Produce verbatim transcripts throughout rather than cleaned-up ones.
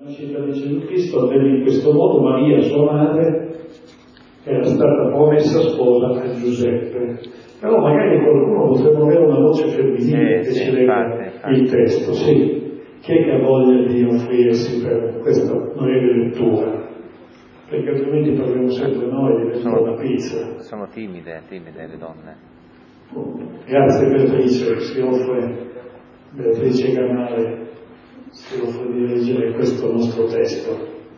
nascita di Gesù Cristo avvenne in questo modo: Maria, sua madre, era stata promessa sposa a Giuseppe. Però magari qualcuno potrebbe avere una voce femminile sì, che sì, ci legga infatti, infatti. il testo, sì. Chi è che ha voglia di offrirsi per questa magari lettura? Perché altrimenti parliamo sempre noi, diventa sono, una pizza. Sono timide, timide le donne. Grazie Beatrice, si offre, Beatrice Canale, si offre di leggere questo nostro testo.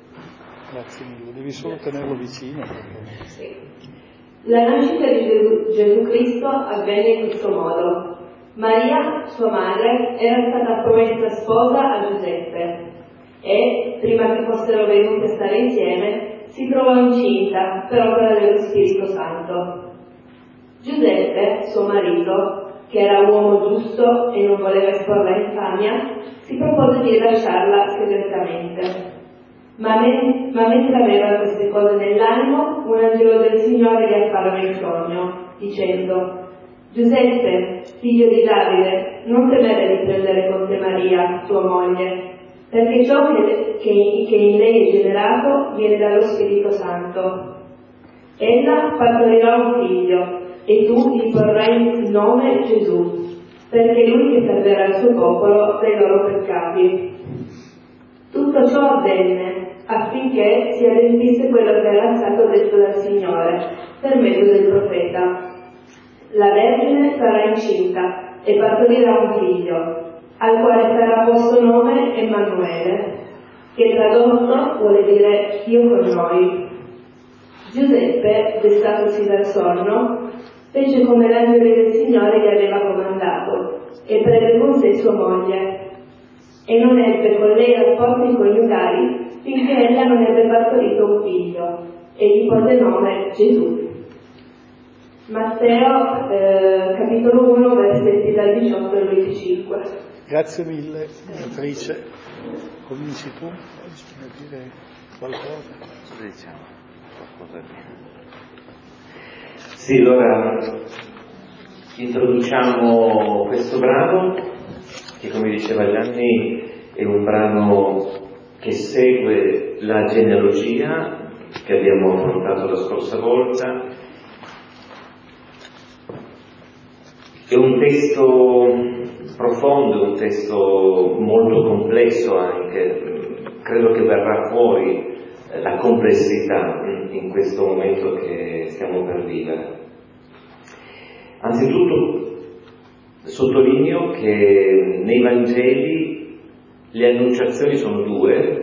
Grazie mille, devi solo tenerlo vicino. Sì. La nascita di Gesù, Gesù Cristo avvenne in questo modo. Maria, sua madre, era stata promessa sposa a Giuseppe e, prima che fossero venuti a stare insieme, si trovò incinta per opera dello Spirito Santo. Giuseppe, suo marito, che era uomo giusto e non voleva esporla in infamia, si propose di lasciarla segretamente. Ma, men- ma mentre aveva queste cose nell'animo, un angelo del Signore gli apparve in sogno, dicendo: Giuseppe, figlio di Davide, non temere di prendere con te Maria, tua moglie, perché ciò che, che, che in lei è generato viene dallo Spirito Santo. Ella partorirà un figlio, e tu gli porrai il nome Gesù, perché lui che salverà il suo popolo dai loro peccati. Tutto ciò avvenne affinché si adempisse quello che era stato detto dal Signore per mezzo del profeta: la Vergine sarà incinta e partorirà un figlio, al quale sarà posto nome Emanuele, che tradotto vuole dire Dio con noi. Giuseppe, destatosi dal sonno, fece come l'angelo del Signore gli aveva comandato e prese con sé sua moglie, e non ebbe con lei rapporti coniugali finché ella non ebbe partorito un figlio, e gli pose nome Gesù. Matteo eh, capitolo uno, versetti dal diciotto al venticinque. Grazie mille, Beatrice. Cominci tu oggi a dire qualcosa? Cosa diciamo? Qualcosa di... Sì, allora introduciamo questo brano che, come diceva Gianni, è un brano che segue la genealogia che abbiamo affrontato la scorsa volta. È un testo profondo, un testo molto complesso anche. Credo che verrà fuori la complessità in questo momento che stiamo per vivere. Anzitutto sottolineo che nei Vangeli le annunciazioni sono due.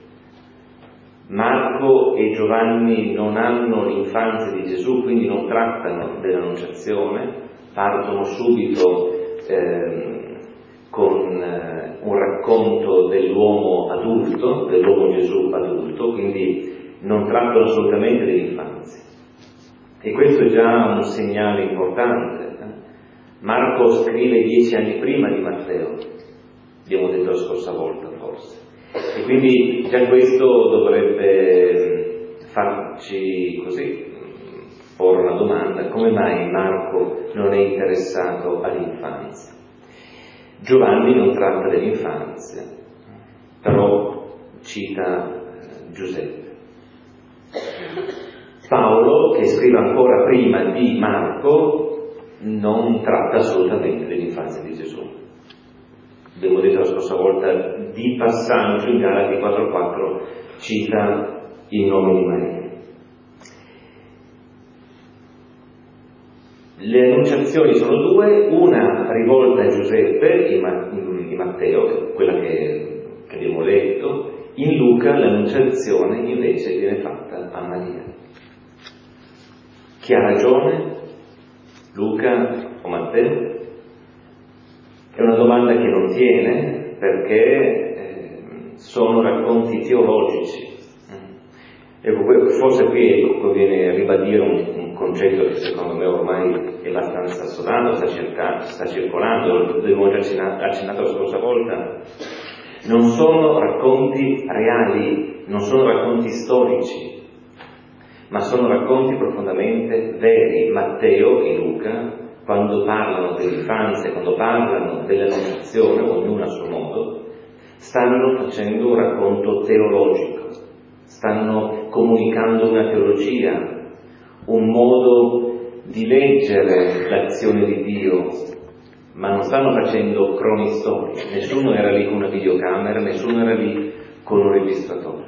Marco e Giovanni non hanno l'infanzia di Gesù, quindi non trattano dell'annunciazione, partono subito eh, con eh, un racconto dell'uomo adulto, dell'uomo Gesù adulto, quindi non trattano assolutamente dell'infanzia. E questo è già un segnale importante. Marco scrive dieci anni prima di Matteo, abbiamo detto la scorsa volta forse, e quindi già questo dovrebbe farci così porre una domanda: come mai Marco non è interessato all'infanzia? Giovanni non tratta dell'infanzia, però cita Giuseppe. Paolo, che scrive ancora prima di Marco, non tratta assolutamente dell'infanzia di Gesù. Abbiamo detto la scorsa volta, di passaggio in Galati quattro quattro cita il nome di Maria. Le annunciazioni sono due, una rivolta a Giuseppe in Matteo, quella che, che abbiamo letto. In Luca l'annunciazione invece viene fatta a Maria. Chi ha ragione? Luca o Matteo? È una domanda che non tiene, perché eh, sono racconti teologici. Ecco, forse qui conviene ribadire un, un concetto che secondo me ormai è abbastanza assolato, sta, circa, sta circolando, l'avevo già accennato la scorsa volta. Non sono racconti reali, non sono racconti storici, ma sono racconti profondamente veri. Matteo e Luca, quando parlano dell'infanzia, quando parlano dell'annunciazione, ognuno a suo modo, stanno facendo un racconto teologico, stanno comunicando una teologia, un modo di leggere l'azione di Dio, ma non stanno facendo cronistorie. Nessuno era lì con una videocamera, nessuno era lì con un registratore.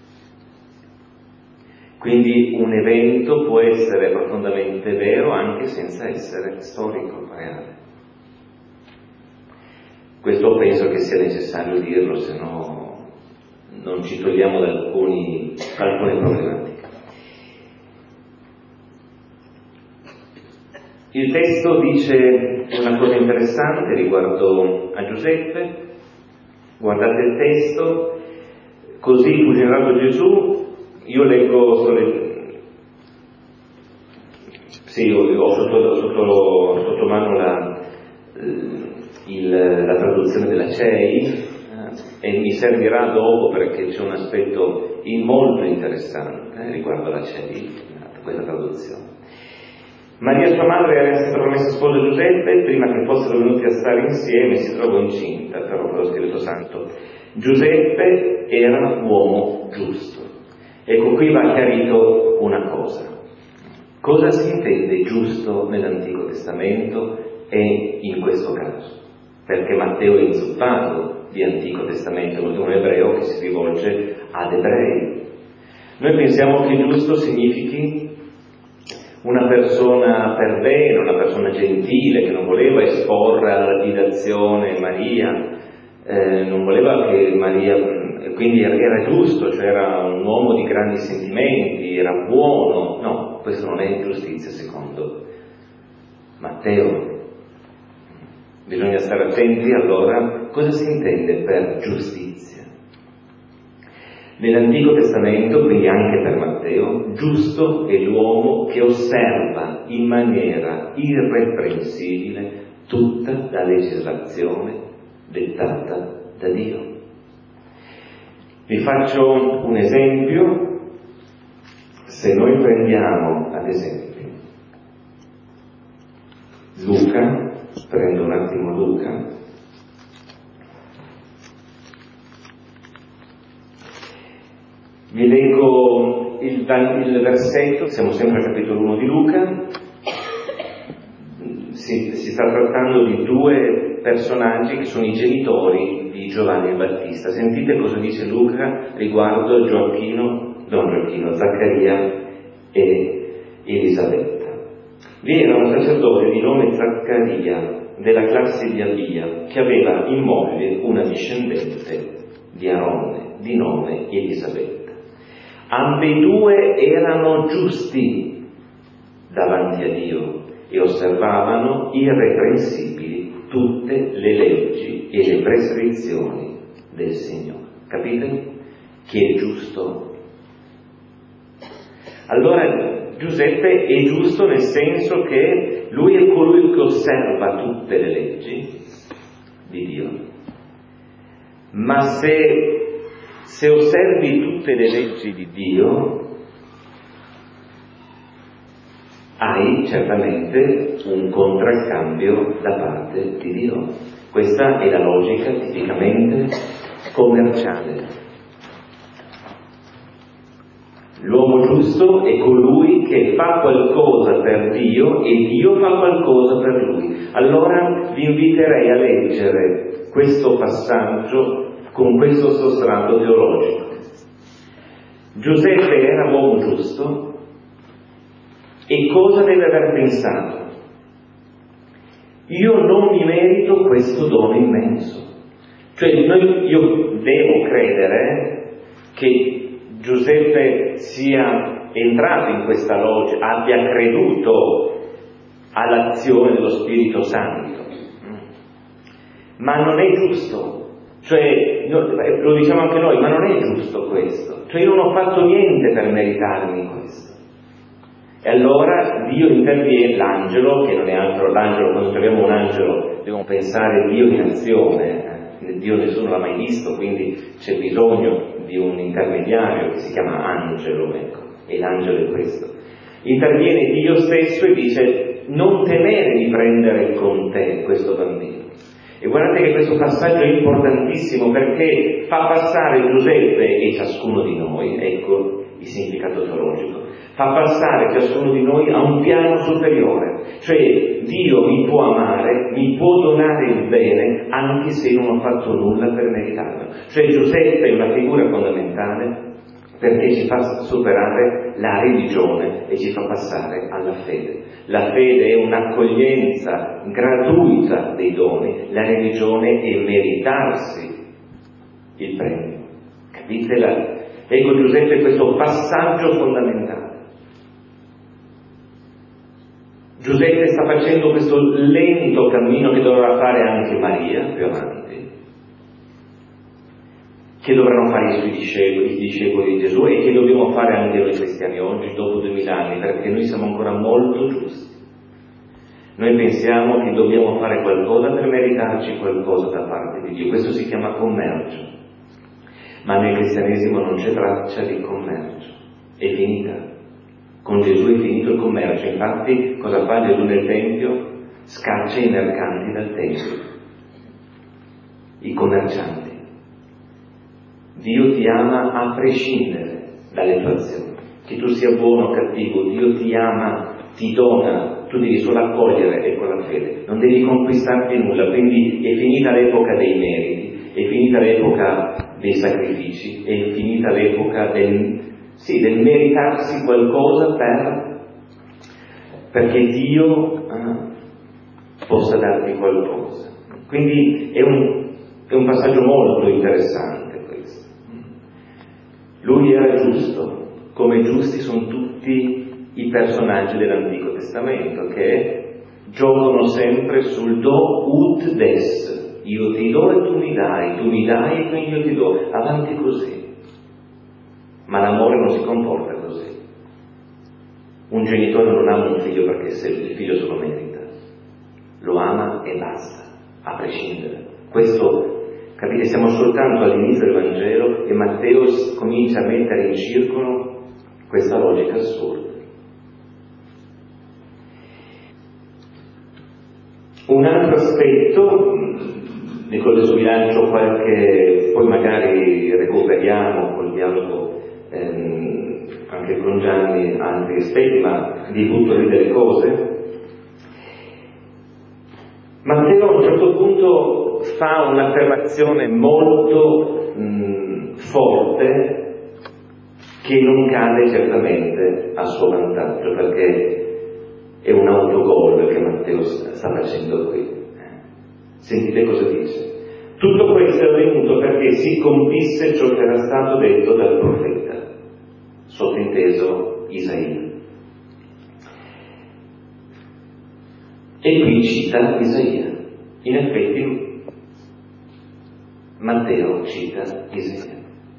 Quindi un evento può essere profondamente vero anche senza essere storico, reale. Questo penso che sia necessario dirlo, se no non ci togliamo da alcuni, alcune problematiche. Il testo dice una cosa interessante riguardo a Giuseppe. Guardate il testo: così fu generato Gesù. Io leggo sole... sì, ho sotto, sotto, sotto mano la, il, la traduzione della C E I eh, e mi servirà dopo, perché c'è un aspetto molto interessante eh, riguardo alla C E I, questa traduzione. Maria, sua madre, era stata promessa sposa a Giuseppe. Prima che fossero venuti a stare insieme si trovò incinta, però per lo Spirito Santo. Giuseppe era uomo giusto. Ecco, qui va chiarito una cosa. Cosa si intende giusto nell'Antico Testamento e in questo caso? Perché Matteo è inzuppato di Antico Testamento, è un ebreo che si rivolge ad ebrei. Noi pensiamo che giusto significhi una persona per bene, una persona gentile, che non voleva esporre alla lapidazione Maria, eh, non voleva che Maria, quindi era giusto, cioè era un uomo di grandi sentimenti, era buono. No, questo non è giustizia secondo Matteo. Bisogna stare attenti allora cosa si intende per giustizia. Nell'Antico Testamento, quindi anche per Matteo, giusto è l'uomo che osserva in maniera irreprensibile tutta la legislazione dettata da Dio. Vi faccio un esempio. Se noi prendiamo, ad esempio, Luca, prendo un attimo Luca, vi leggo il, il versetto, siamo sempre al capitolo uno di Luca, si, si sta trattando di due personaggi che sono i genitori di Giovanni il Battista. Sentite cosa dice Luca riguardo a Gioacchino, non Gioacchino, Zaccaria e Elisabetta. Vi era un sacerdote di nome Zaccaria, della classe di Abia, che aveva in moglie una discendente di Aronne, di nome Elisabetta. Ambedue erano giusti davanti a Dio e osservavano irreprensibili tutte le leggi e le prescrizioni del Signore. Capite? Chi è giusto? Allora Giuseppe è giusto nel senso che lui è colui che osserva tutte le leggi di Dio. Ma se Se osservi tutte le leggi di Dio, hai certamente un contraccambio da parte di Dio. Questa è la logica tipicamente commerciale. L'uomo giusto è colui che fa qualcosa per Dio e Dio fa qualcosa per lui. Allora vi inviterei a leggere questo passaggio con questo sostrato teologico. Giuseppe era uomo giusto e cosa deve aver pensato? Io non mi merito questo dono immenso. Cioè noi, io devo credere che Giuseppe sia entrato in questa logica, abbia creduto all'azione dello Spirito Santo, ma non è giusto. Cioè, lo diciamo anche noi, ma non è giusto questo. Cioè io non ho fatto niente per meritarmi questo. E allora Dio interviene, l'angelo, che non è altro, l'angelo, quando troviamo un angelo dobbiamo pensare Dio in azione, eh? Dio nessuno l'ha mai visto, quindi c'è bisogno di un intermediario che si chiama angelo, ecco, e l'angelo è questo. Interviene Dio stesso e dice: non temere di prendere con te questo bambino. E guardate che questo passaggio è importantissimo perché fa passare Giuseppe e ciascuno di noi, ecco il significato teologico, fa passare ciascuno di noi a un piano superiore, cioè Dio mi può amare, mi può donare il bene anche se non ho fatto nulla per meritarlo. Cioè Giuseppe è una figura fondamentale perché ci fa superare la religione e ci fa passare alla fede. La fede è un'accoglienza gratuita dei doni, la religione è meritarsi il premio. Capite? La... Ecco Giuseppe questo passaggio fondamentale. Giuseppe sta facendo questo lento cammino che dovrà fare anche Maria più avanti, che dovranno fare i suoi discepoli, i discepoli di Gesù e che dobbiamo fare anche noi cristiani oggi, dopo duemila anni, perché noi siamo ancora molto giusti. Noi pensiamo che dobbiamo fare qualcosa per meritarci qualcosa da parte di Dio. Questo si chiama commercio. Ma nel cristianesimo non c'è traccia di commercio. È finita. Con Gesù è finito il commercio. Infatti, cosa fa Gesù nel Tempio? Scaccia i mercanti dal Tempio. I commercianti. Dio ti ama a prescindere dalle tue azioni. Che tu sia buono o cattivo, Dio ti ama, ti dona, tu devi solo accogliere e con la fede. Non devi conquistarti nulla, quindi è finita l'epoca dei meriti, è finita l'epoca dei sacrifici, è finita l'epoca del, sì, del meritarsi qualcosa per, perché Dio eh, possa darti qualcosa. Quindi è un, è un passaggio molto interessante. Lui era giusto, come giusti sono tutti i personaggi dell'Antico Testamento, che giocano sempre sul do ut des. Io ti do e tu mi dai, tu mi dai e quindi io ti do. Avanti così. Ma l'amore non si comporta così. Un genitore non ama un figlio perché se il figlio se lo merita. Lo ama e basta, a prescindere. Questo capite, siamo soltanto all'inizio del Vangelo e Matteo comincia a mettere in circolo questa logica assurda. Un altro aspetto, di quello sul bilancio qualche, poi magari recuperiamo col dialogo ehm, anche con Gianni altri aspetti, ma di butto lì delle cose. Matteo a un certo punto fa un'affermazione molto mh, forte che non cade certamente a suo vantaggio, perché è un autogol che Matteo sta facendo qui. Sentite cosa dice. Tutto questo è avvenuto perché si compisse ciò che era stato detto dal profeta, sottinteso Isaia. E qui cita Isaia. In effetti Matteo cita Isaia.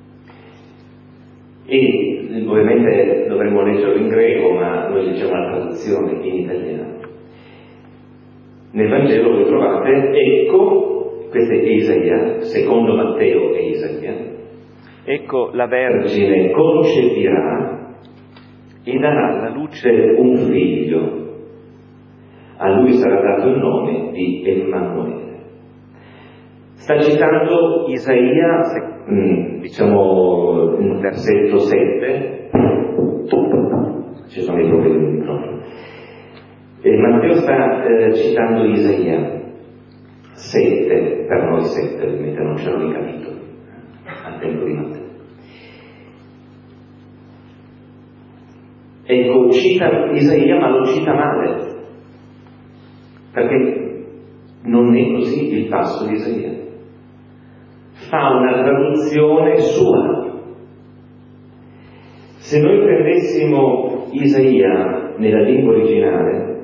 E ovviamente dovremmo leggerlo in greco, ma noi leggiamo la traduzione in italiano. Nel Vangelo voi trovate, ecco, questo è Isaia, secondo Matteo è Isaia, ecco la Vergine concepirà e darà alla luce un figlio. A lui sarà dato il nome di Emanuele. Sta citando Isaia, diciamo, nel versetto sette, ci sono i problemi del microfono. E Matteo sta eh, citando Isaia sette, per noi sette, ovviamente non c'erano i capitoli al tempo di Matteo. Ecco, cita Isaia, ma lo cita male. Perché non è così il passo di Isaia. Fa una traduzione sua. Se noi prendessimo Isaia nella lingua originale,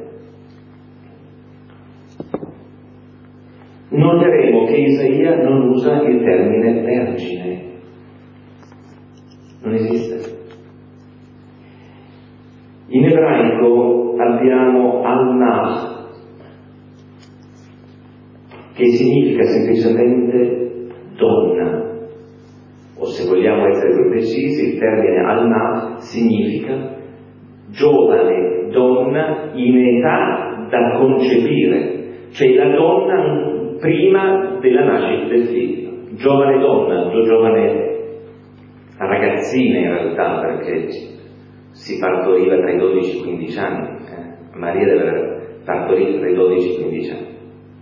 noteremo che Isaia non usa il termine vergine. Non esiste. In ebraico abbiamo Alma, che significa semplicemente donna, o se vogliamo essere più precisi, il termine Alma significa giovane donna in età da concepire, cioè la donna prima della nascita del figlio. Giovane donna, giovane ragazzina in realtà, perché si partoriva tra i dodici e i quindici anni. Eh? Maria deve aver partorito tra i dodici e i quindici anni.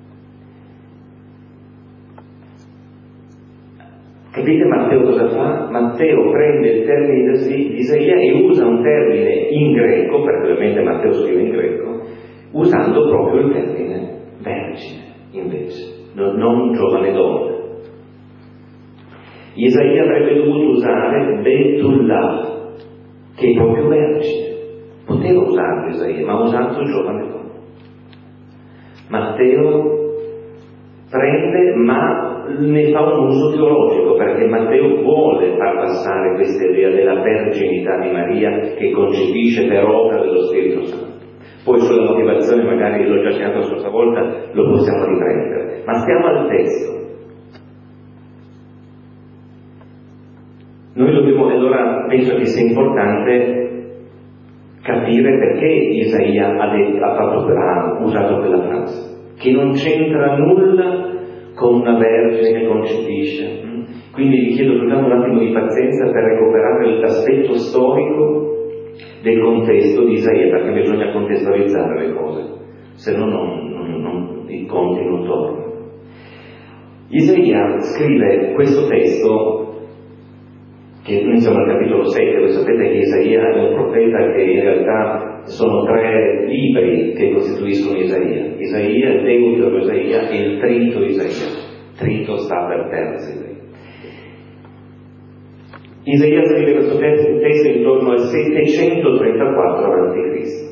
Capite Matteo cosa fa? Matteo prende il termine di Isaia e usa un termine in greco, perché ovviamente Matteo scrive in greco, usando proprio il termine vergine, invece, non, non giovane donna. Isaia avrebbe dovuto usare Betullah, che è proprio vergine. Poteva usarlo Isaia, ma ha usato giovane donna. Matteo prende, ma ne fa un uso teologico, perché Matteo vuole far passare questa idea della verginità di Maria che concepisce per opera dello Spirito Santo. Poi sulla motivazione, magari l'ho già citato la scorsa volta, lo possiamo riprendere. Ma stiamo al testo. Noi dobbiamo, allora, penso che sia importante capire perché Isaia ha, detto, ha, fatto, ha usato quella frase, che non c'entra nulla con una vergine che concepisce. Quindi vi chiedo soltanto un attimo di pazienza per recuperare l'aspetto storico del contesto di Isaia, perché bisogna contestualizzare le cose, se no non, non, non, i conti non tornano. Isaia scrive questo testo, che noi siamo al capitolo sette, voi sapete che Isaia è un profeta che in realtà sono tre libri che costituiscono Isaia. Isaia, il Deutero Isaia e il Trito Isaia. Trito sta per terzo Isaia. Isaia scrive questo testo intorno al settecentotrentaquattro avanti Cristo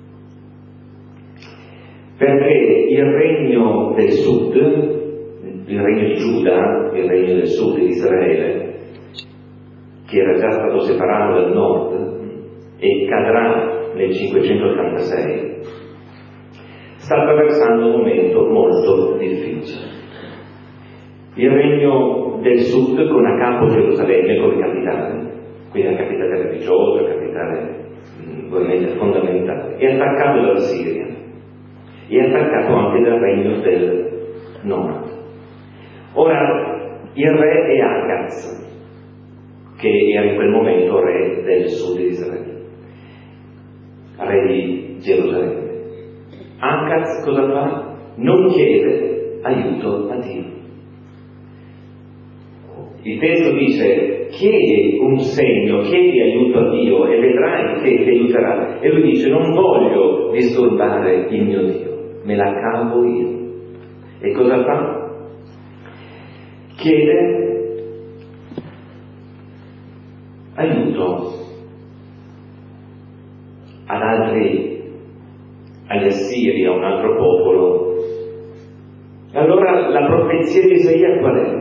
perché il regno del sud, il regno di Giuda, il regno del sud di Israele, che era già stato separato dal nord e cadrà nel cinquecentottantasei, sta attraversando un momento molto difficile. Il regno del sud, con a capo Gerusalemme come capitale, quindi la capitale religiosa, la capitale ovviamente fondamentale, è attaccato dalla Siria, è attaccato anche dal regno del nord. Ora, il re è Agaz, che era in quel momento re del sud di Israele, re di Gerusalemme. Agaz cosa fa? Non chiede aiuto a Dio. Il testo dice: chiedi un segno, chiedi aiuto a Dio e vedrai che ti aiuterà. E lui dice: non voglio disturbare il mio Dio, me la cavo io. E cosa fa? Chiede aiuto ad altri, agli Assiri, a un altro popolo. Allora la profezia di Isaia qual è?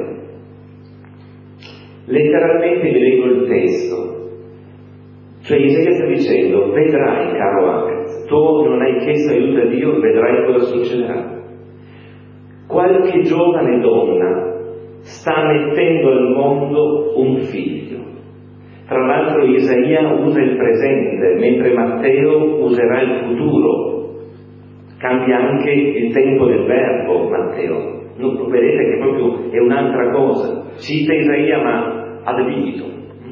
Letteralmente vi leggo il testo. Cioè Isaia sta dicendo: vedrai, caro Agaz, tu non hai chiesto aiuto a Dio, vedrai cosa succederà. Qualche giovane donna sta mettendo al mondo un figlio. Tra l'altro Isaia usa il presente, mentre Matteo userà il futuro. Cambia anche il tempo del verbo Matteo. Non, vedete che proprio è un'altra cosa. Cita Isaia ma ad libitum.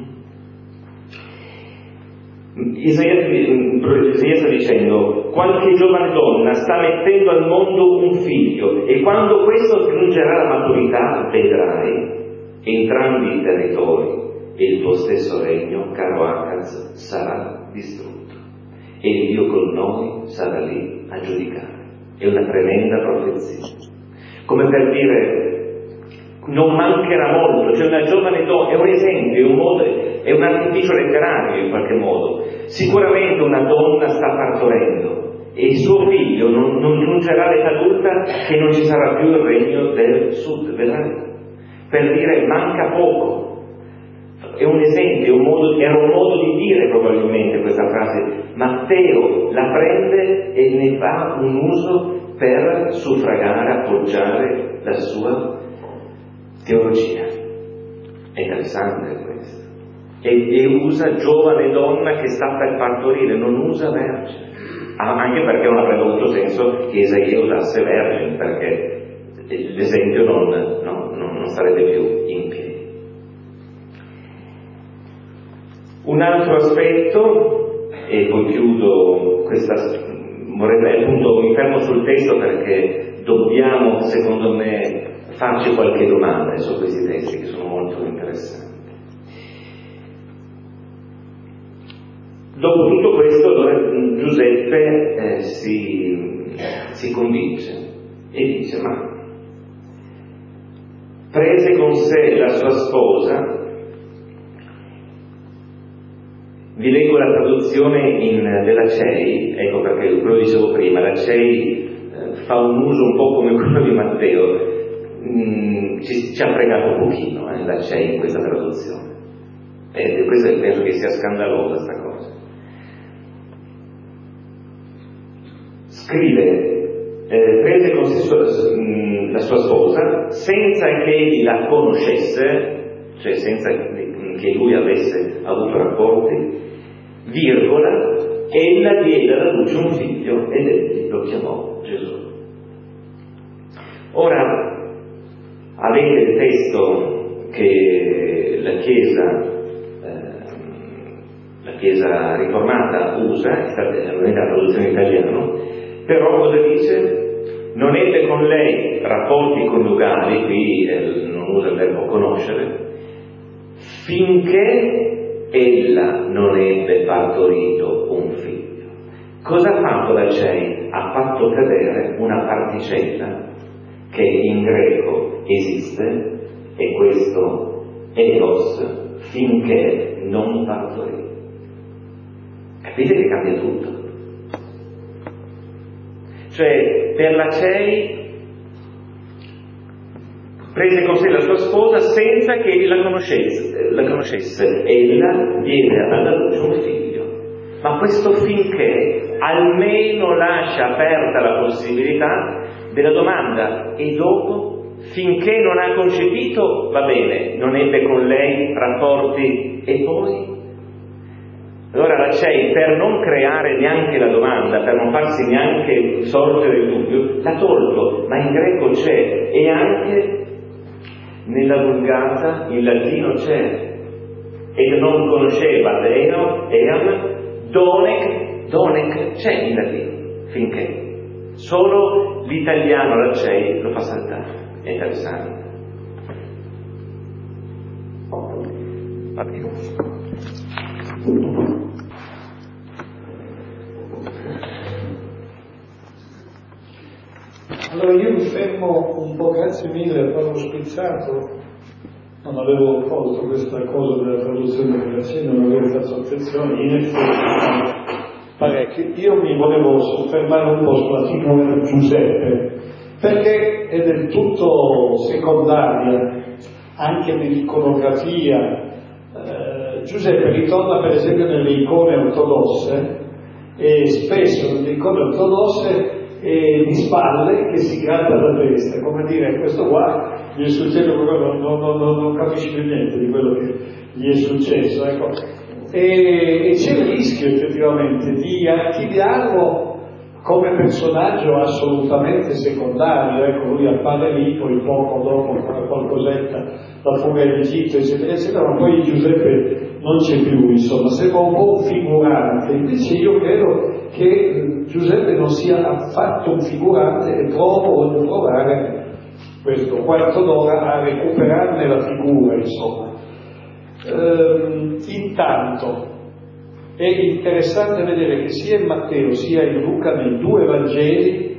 Isaia, Isaia sta dicendo: qualche giovane donna sta mettendo al mondo un figlio e quando questo giungerà alla maturità vedrai entrambi i territori e il tuo stesso regno, caro Agaz, sarà distrutto e il Dio con noi sarà lì a giudicare. È una tremenda profezia, come per dire non mancherà molto. C'è una giovane donna, è un esempio, è un, modo, è un artificio letterario in qualche modo. Sicuramente una donna sta partorendo e il suo figlio non, non giungerà all'età adulta che non ci sarà più il regno del sud, vedrai? Per dire manca poco. È un esempio, un modo, era un modo di dire probabilmente questa frase. Matteo la prende e ne fa un uso per suffragare, appoggiare la sua teologia. È interessante questo. E, e usa giovane donna che sta per partorire, non usa vergine. Ah, anche perché non avrebbe avuto senso che Isaia usasse vergine, perché l'esempio non, no, non, non sarebbe più in piedi. Un altro aspetto, e poi chiudo questa, vorrei appunto, mi fermo sul testo perché dobbiamo, secondo me, farci qualche domanda su questi testi che sono molto interessanti. Dopo tutto questo, allora, Giuseppe eh, si, si convince e dice: ma prese con sé la sua sposa. Vi leggo la traduzione in, della C E I, ecco perché quello che dicevo prima, la C E I eh, fa un uso un po' come quello di Matteo, mm, ci, ci ha fregato un pochino eh, la C E I in questa traduzione, e questo penso che sia scandalosa sta cosa. Scrive, eh, prese con sé sua, mh, la sua sposa senza che egli la conoscesse, cioè senza che lui avesse avuto rapporti, virgola, ella diede alla luce un figlio ed egli lo chiamò Gesù. Ora, avete il testo che la Chiesa, eh, la Chiesa riformata usa, è la traduzione in italiano, però cosa dice? Non ebbe con lei rapporti coniugali, qui eh, non usa il verbo conoscere, finché ella non ebbe partorito un figlio. Cosa ha fatto la C E I? Ha fatto cadere una particella che in greco esiste, e questo eos, finché non partorì. Capite che cambia tutto? Cioè, per la C E I prese con sé la sua sposa senza che egli la conoscesse, la conoscesse. Ella diede alla luce un figlio. Ma questo finché almeno lascia aperta la possibilità della domanda: e dopo? Finché non ha concepito, va bene, non ebbe con lei rapporti, e poi? Allora la C E I, per non creare neanche la domanda, per non farsi neanche sorgere il dubbio, l'ha tolto, ma in greco c'è, e anche nella Vulgata in latino c'è, e non conosceva Deo, Eam, Donec, Donec c'è in latino, finché. Solo l'italiano, la C E I, lo fa saltare. È interessante. Va bene. Allora io mi fermo un po', grazie mille a Paolo Spizzato, non avevo colto questa cosa della traduzione della C E I, non avevo fatto attenzione, in effetti parecchio. Io mi volevo soffermare un po' sulla figura di Giuseppe, perché è del tutto secondaria anche nell'iconografia. Eh, Giuseppe ritorna per esempio nelle icone ortodosse, e spesso nelle icone ortodosse e di spalle che si gratta la testa, come dire, questo qua gli è successo, non, non, non, non capisce più niente di quello che gli è successo, ecco. E, e c'è il rischio effettivamente di archiviarlo come personaggio assolutamente secondario, ecco, lui appare lì, poi poco dopo qualcosetta, la fuga in Egitto, eccetera, eccetera, ma poi Giuseppe non c'è più, insomma, sembra un po' un figurante. Invece io credo che Giuseppe non sia affatto un figurante, e provo, voglio provare questo quarto d'ora a recuperarne la figura, insomma. Ehm, intanto è interessante vedere che sia in Matteo sia in Luca, nei due Vangeli,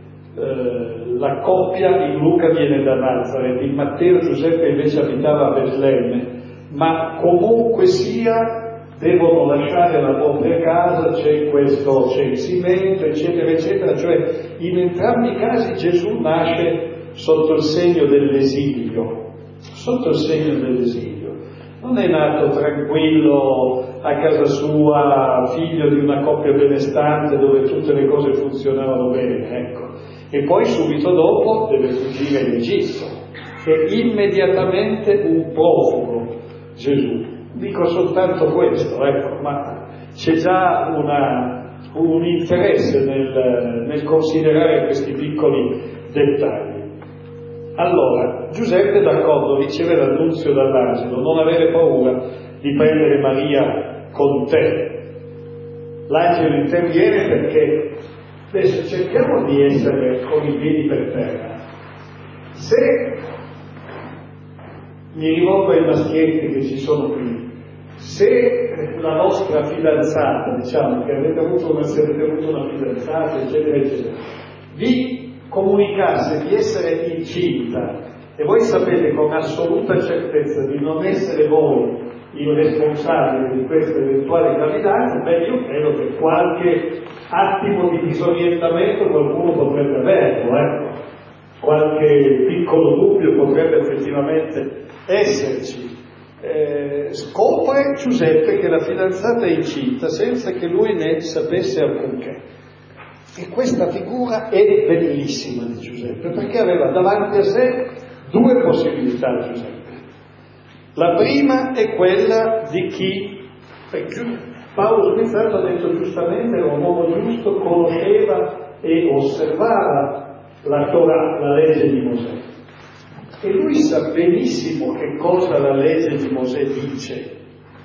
eh, la coppia in Luca viene da Nazareth, in Matteo Giuseppe invece abitava a Betlemme, ma comunque sia devono lasciare la propria casa, c'è questo censimento, eccetera, eccetera, cioè in entrambi i casi Gesù nasce sotto il segno dell'esilio, sotto il segno dell'esilio. Non è nato tranquillo a casa sua, figlio di una coppia benestante dove tutte le cose funzionavano bene, ecco. E poi subito dopo deve fuggire in Egitto. È immediatamente un profugo Gesù. Dico soltanto questo, ecco, ma c'è già una, un interesse nel, nel considerare questi piccoli dettagli. Allora, Giuseppe, d'accordo, riceve l'annunzio dall'angelo, non avere paura di prendere Maria con te. L'angelo interviene perché, adesso cerchiamo di essere con i piedi per terra. Se mi rivolgo ai maschietti che ci sono qui, se la vostra fidanzata, diciamo che avete avuto una, se avete avuto una fidanzata, eccetera, eccetera, vi comunicasse di essere incinta e voi sapete con assoluta certezza di non essere voi il responsabile di questa eventuale gravidanza, beh, io credo che qualche attimo di disorientamento qualcuno potrebbe averlo, ecco. Qualche piccolo dubbio potrebbe effettivamente esserci. Eh, scopre Giuseppe che la fidanzata è incinta senza che lui ne sapesse alcunché. E questa figura è bellissima di Giuseppe, perché aveva davanti a sé due possibilità Giuseppe. La prima è quella di chi, Paolo Spezzato ha detto giustamente, era un uomo giusto, conosceva e osservava la Torah, la legge di Mosè. E lui sa benissimo che cosa la legge di Mosè dice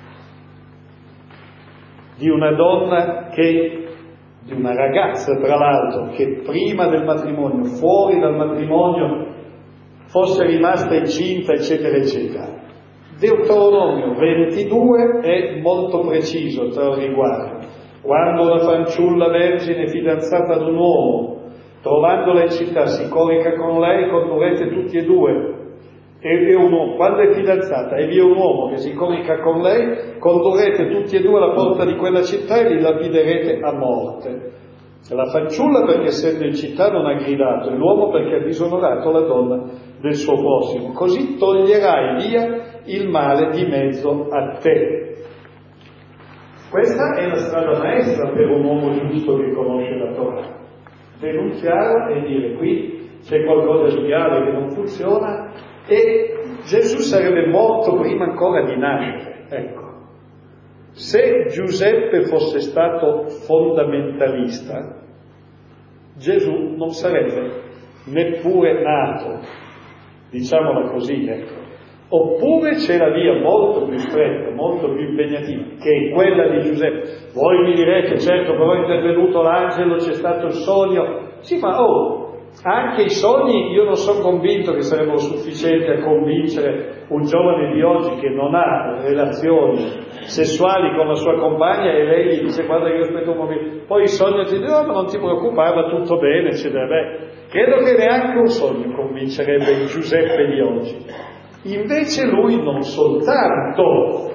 di una donna che, di una ragazza tra l'altro, che prima del matrimonio, fuori dal matrimonio, fosse rimasta incinta, eccetera, eccetera. Deuteronomio ventidue è molto preciso tra il riguardo. Quando una fanciulla vergine fidanzata ad un uomo, trovandola in città, si corica con lei, condurrete tutti e due. E un uomo, quando è fidanzata e vi è un uomo che si corica con lei, condurrete tutti e due alla porta di quella città e li lapiderete a morte. La fanciulla perché essendo in città non ha gridato, e l'uomo perché ha disonorato la donna del suo prossimo. Così toglierai via il male di mezzo a te. Questa è la strada maestra per un uomo giusto che conosce la Torah. Denunziarla e dire qui c'è qualcosa di grave che non funziona, e Gesù sarebbe morto prima ancora di nascere. Ecco. Se Giuseppe fosse stato fondamentalista, Gesù non sarebbe neppure nato, diciamola così, ecco. Oppure c'è la via molto più stretta, molto più impegnativa, che è quella di Giuseppe. Voi mi direte, certo, però è intervenuto l'angelo, c'è stato il sogno. Sì, ma oh, anche i sogni io non sono convinto che sarebbero sufficienti a convincere un giovane di oggi che non ha relazioni sessuali con la sua compagna e lei gli dice guarda io aspetto un momento, poi il sogno ti dice oh, ma non ti preoccupare, va tutto bene, eccetera. Beh, credo che neanche un sogno convincerebbe il Giuseppe di oggi. Invece lui non soltanto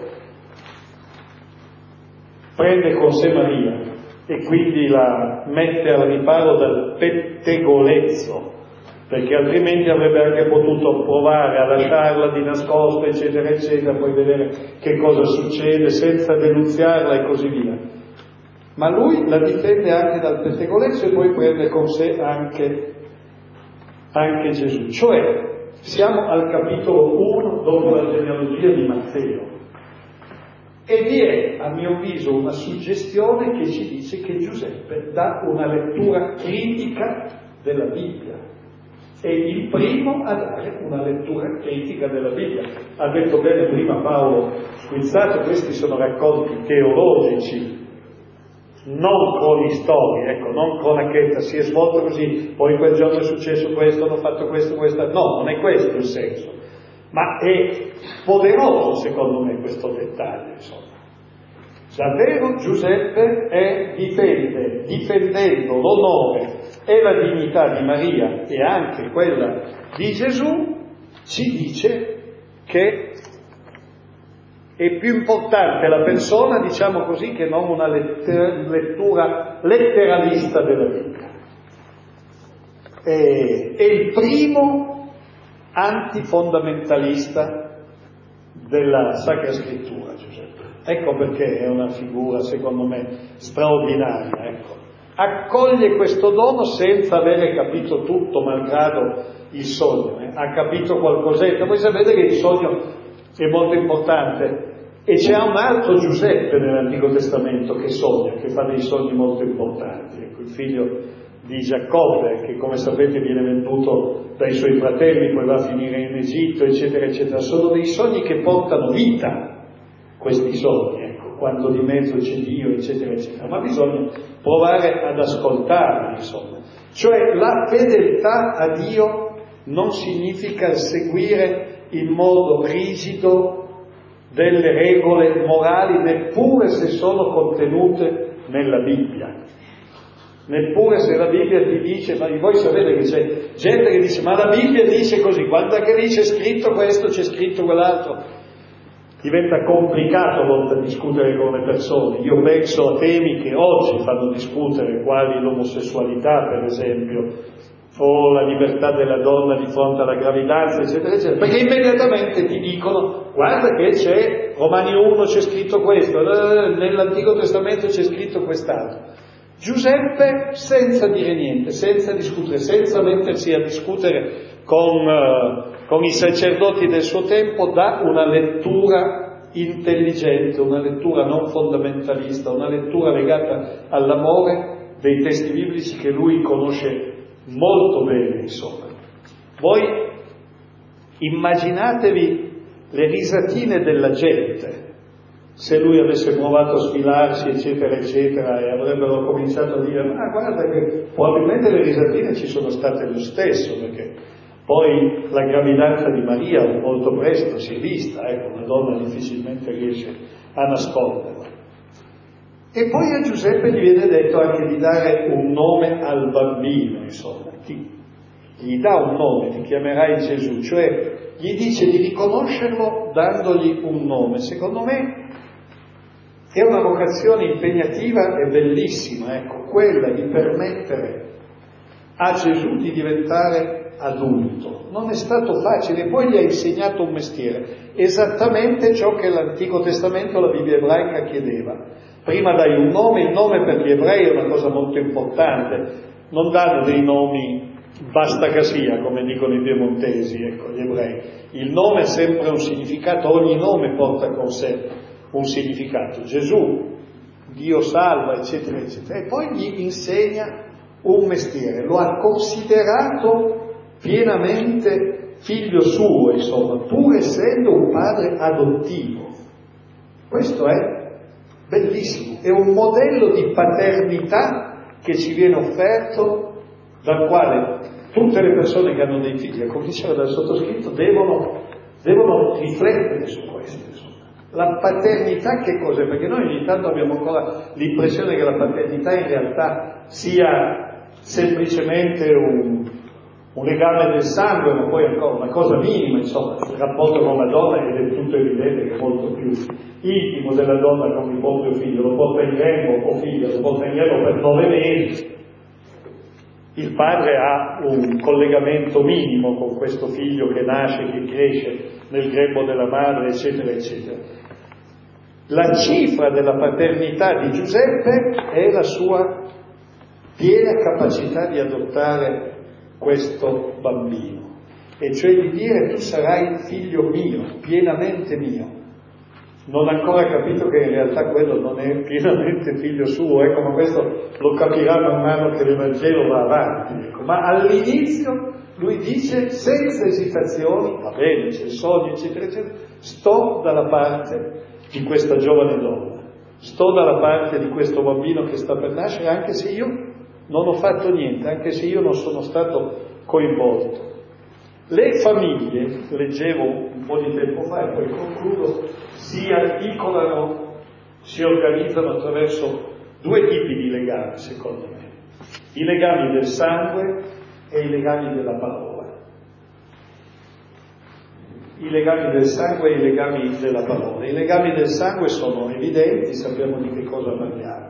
prende con sé Maria e quindi la mette al riparo dal pettegolezzo, perché altrimenti avrebbe anche potuto provare a lasciarla di nascosto, eccetera, eccetera, poi vedere che cosa succede senza denunziarla e così via. Ma lui la difende anche dal pettegolezzo e poi prende con sé anche, anche Gesù. Cioè, siamo al capitolo uno dopo la genealogia di Matteo. E vi è, a mio avviso, una suggestione che ci dice che Giuseppe dà una lettura critica della Bibbia. È il primo a dare una lettura critica della Bibbia. Ha detto bene prima Paolo Squizzato, questi sono racconti teologici, non cronistorie, ecco, non cronachetta, si è svolto così, poi quel giorno è successo questo, hanno fatto questo, questo, no, non è questo il senso. Ma è poderoso secondo me questo dettaglio, insomma. Davvero Giuseppe è, difende, difendendo l'onore e la dignità di Maria e anche quella di Gesù, ci dice che è più importante la persona, diciamo così, che non una letter- lettura letteralista della Bibbia. È, è il primo antifondamentalista della Sacra Scrittura, Giuseppe. Ecco perché è una figura, secondo me, straordinaria. Ecco. Accoglie questo dono senza avere capito tutto, malgrado il sogno. Eh. Ha capito qualcosetta. Voi sapete che il sogno è molto importante e c'è un altro Giuseppe nell'Antico Testamento che sogna, che fa dei sogni molto importanti. Ecco, il figlio di Giacobbe, che come sapete viene venduto dai suoi fratelli, poi va a finire in Egitto, eccetera, eccetera. Sono dei sogni che portano vita, questi sogni, ecco, quando di mezzo c'è Dio, eccetera, eccetera. Ma bisogna provare ad ascoltarli, insomma. Cioè la fedeltà a Dio non significa seguire in modo rigido delle regole morali, neppure se sono contenute nella Bibbia. Neppure se la Bibbia ti dice, ma voi sapete che c'è gente che dice, ma la Bibbia dice così, quando anche lì c'è scritto questo, c'è scritto quell'altro. Diventa complicato a volte discutere con le persone. Io penso a temi che oggi fanno discutere, quali l'omosessualità, per esempio, o la libertà della donna di fronte alla gravidanza, eccetera, eccetera, perché immediatamente ti dicono, guarda che c'è, Romani uno c'è scritto questo, nell'Antico Testamento c'è scritto quest'altro. Giuseppe, senza dire niente, senza discutere, senza mettersi a discutere con, uh, con i sacerdoti del suo tempo, dà una lettura intelligente, una lettura non fondamentalista, una lettura legata all'amore dei testi biblici che lui conosce molto bene, insomma. Voi immaginatevi le risatine della gente se lui avesse provato a sfilarsi, eccetera, eccetera, e avrebbero cominciato a dire, ma guarda che probabilmente le risatine ci sono state lo stesso, perché poi la gravidanza di Maria molto presto si è vista, ecco, una donna difficilmente riesce a nasconderla. E poi a Giuseppe gli viene detto anche di dare un nome al bambino, insomma, ti, gli dà un nome, ti chiamerai Gesù, cioè gli dice di riconoscerlo dandogli un nome. Secondo me è una vocazione impegnativa e bellissima, ecco, quella di permettere a Gesù di diventare adulto. Non è stato facile, poi gli ha insegnato un mestiere, esattamente ciò che l'Antico Testamento, la Bibbia ebraica chiedeva. Prima dai un nome, il nome per gli ebrei è una cosa molto importante, non danno dei nomi basta casia, come dicono i piemontesi, ecco, gli ebrei. Il nome ha sempre un significato, ogni nome porta con sé un significato. Gesù, Dio salva, eccetera, eccetera. E poi gli insegna un mestiere, lo ha considerato pienamente figlio suo, insomma, pur essendo un padre adottivo. Questo è bellissimo, è un modello di paternità che ci viene offerto, dal quale tutte le persone che hanno dei figli, a cominciare dal sottoscritto, devono, devono riflettere su questo. Insomma. La paternità che cos'è? Perché noi ogni tanto abbiamo ancora l'impressione che la paternità in realtà sia semplicemente un, un legame del sangue, ma poi ancora una cosa minima, insomma, il rapporto con la donna è del tutto evidente che è molto più intimo della donna con il proprio figlio, lo porta in grembo o figlia, lo porta in grembo per nove mesi. Il padre ha un collegamento minimo con questo figlio che nasce, che cresce nel grembo della madre, eccetera, eccetera. La cifra della paternità di Giuseppe è la sua piena capacità di adottare questo bambino, e cioè di dire tu sarai figlio mio, pienamente mio. Non ha ancora capito che in realtà quello non è pienamente figlio suo, ecco, ma questo lo capirà man mano che l'Evangelo va avanti, ecco. Ma all'inizio lui dice senza esitazioni, va bene, c'è il sogno, eccetera, eccetera, sto dalla parte di questa giovane donna, sto dalla parte di questo bambino che sta per nascere, anche se io non ho fatto niente, anche se io non sono stato coinvolto. Le famiglie, leggevo un po' di tempo fa e poi concludo, si articolano, si organizzano attraverso due tipi di legami, secondo me. I legami del sangue e i legami della parola. I legami del sangue e i legami della parola. I legami del sangue sono evidenti, sappiamo di che cosa parliamo.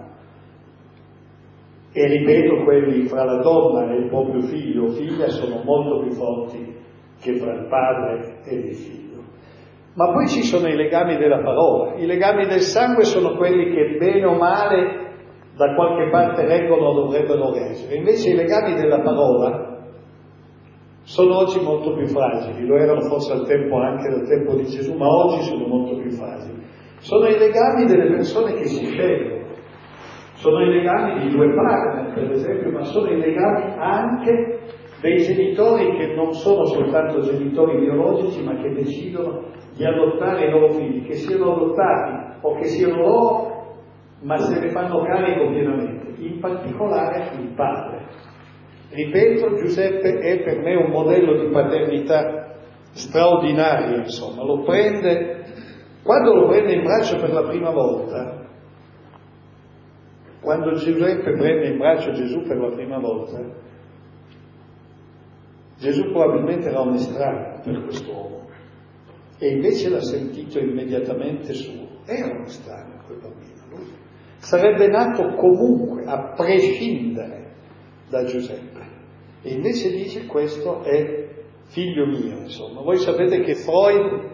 E ripeto, quelli fra la donna e il proprio figlio o figlia sono molto più forti che fra il padre e il figlio. Ma poi ci sono i legami della parola. I legami del sangue sono quelli che bene o male da qualche parte reggono o dovrebbero reggere. Invece i legami della parola sono oggi molto più fragili, lo erano forse al tempo anche del tempo di Gesù, ma oggi sono molto più fragili. Sono i legami delle persone che si scelgono. sono i legami di due partner, per esempio, ma sono i legami anche dei genitori che non sono soltanto genitori biologici, ma che decidono di adottare i loro figli, che siano adottati o che siano loro, ma se ne fanno carico pienamente, in particolare il padre. Ripeto, Giuseppe è per me un modello di paternità straordinario, insomma, lo prende, quando lo prende in braccio per la prima volta, quando Giuseppe prende in braccio Gesù per la prima volta, Gesù probabilmente era un estraneo per quest'uomo e invece l'ha sentito immediatamente suo. Era un estraneo quel bambino, lui sarebbe nato comunque, a prescindere da Giuseppe, e invece dice: questo è figlio mio, insomma. Voi sapete che Freud,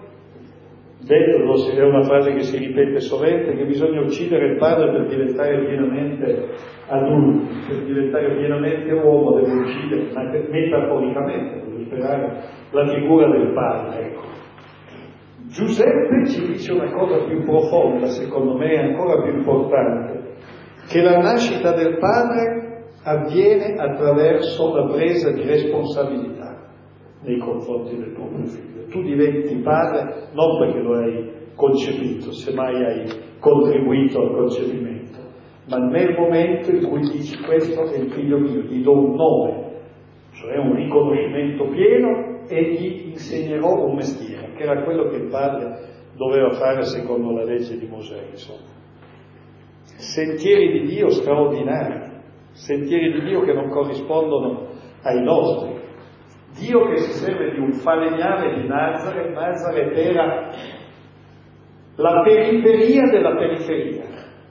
è una frase che si ripete sovente, che bisogna uccidere il padre per diventare pienamente adulto, per diventare pienamente uomo deve uccidere, ma metaforicamente, per sperare la figura del padre, ecco. Giuseppe ci dice una cosa più profonda, secondo me, ancora più importante, che la nascita del padre avviene attraverso la presa di responsabilità nei confronti del proprio figlio. Tu diventi padre non perché lo hai concepito, semmai hai contribuito al concepimento, ma nel momento in cui dici: questo è il figlio mio, gli do un nome, cioè un riconoscimento pieno, e gli insegnerò un mestiere, che era quello che il padre doveva fare secondo la legge di Mosè, insomma. Sentieri di Dio straordinari, sentieri di Dio che non corrispondono ai nostri. Dio che si serve di un falegname di Nazareth. Nazareth era la periferia della periferia.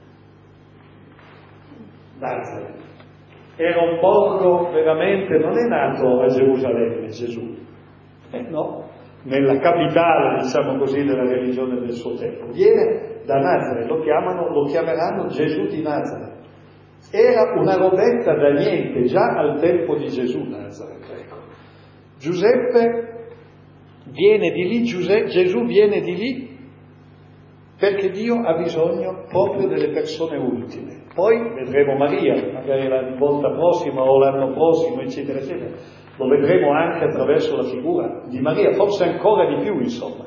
Nazareth era un borgo veramente, non è nato a Gerusalemme Gesù, eh no, nella capitale, diciamo così, della religione del suo tempo. Viene da Nazareth, lo chiamano, lo chiameranno Gesù di Nazareth. Era una robetta da niente già al tempo di Gesù Nazareth, ecco. Giuseppe viene di lì, Giuseppe, Gesù viene di lì perché Dio ha bisogno proprio delle persone ultime. Poi vedremo Maria, magari la volta prossima o l'anno prossimo, eccetera, eccetera. Lo vedremo anche attraverso la figura di Maria, forse ancora di più, insomma.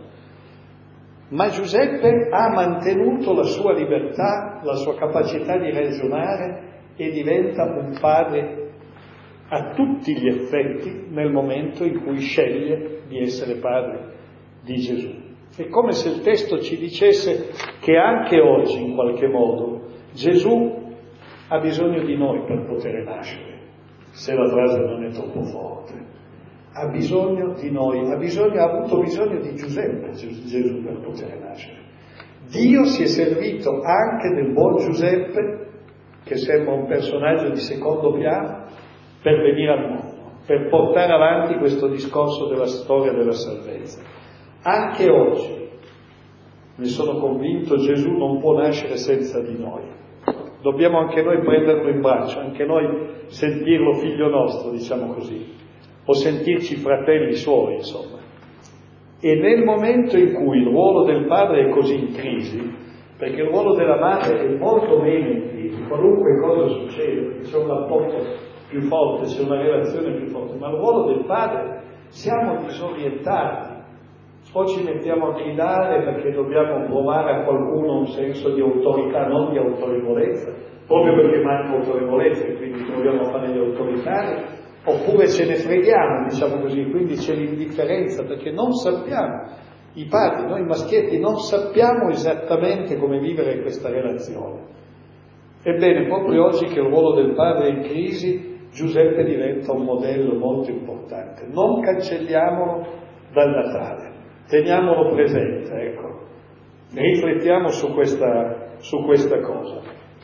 Ma Giuseppe ha mantenuto la sua libertà, la sua capacità di ragionare, e diventa un padre a tutti gli effetti nel momento in cui sceglie di essere padre di Gesù. È come se il testo ci dicesse che anche oggi, in qualche modo, Gesù ha bisogno di noi per poter nascere, se la frase non è troppo forte. Ha bisogno di noi, ha, bisogno, ha avuto bisogno di Giuseppe, Gesù, per poter nascere. Dio si è servito anche del buon Giuseppe, che sembra un personaggio di secondo piano, per venire al mondo, per portare avanti questo discorso della storia della salvezza. Anche oggi, ne sono convinto, Gesù non può nascere senza di noi. Dobbiamo anche noi prenderlo in braccio, anche noi sentirlo figlio nostro, diciamo così, o sentirci fratelli suoi, insomma. E nel momento in cui il ruolo del padre è così in crisi, perché il ruolo della madre è molto meno in crisi, qualunque cosa succede, perché c'è un rapporto più forte, c'è una relazione più forte, ma il ruolo del padre siamo disorientati, o ci mettiamo a gridare perché dobbiamo provare a qualcuno un senso di autorità, non di autorevolezza, proprio perché manca autorevolezza e quindi proviamo a fare gli autoritari, oppure ce ne freghiamo, diciamo così, quindi c'è l'indifferenza perché non sappiamo, i padri, noi maschietti non sappiamo esattamente come vivere questa relazione. Ebbene, proprio oggi che il ruolo del padre è in crisi, Giuseppe diventa un modello molto importante. Non cancelliamolo dal Natale, teniamolo presente, ecco. Riflettiamo su questa, su questa cosa.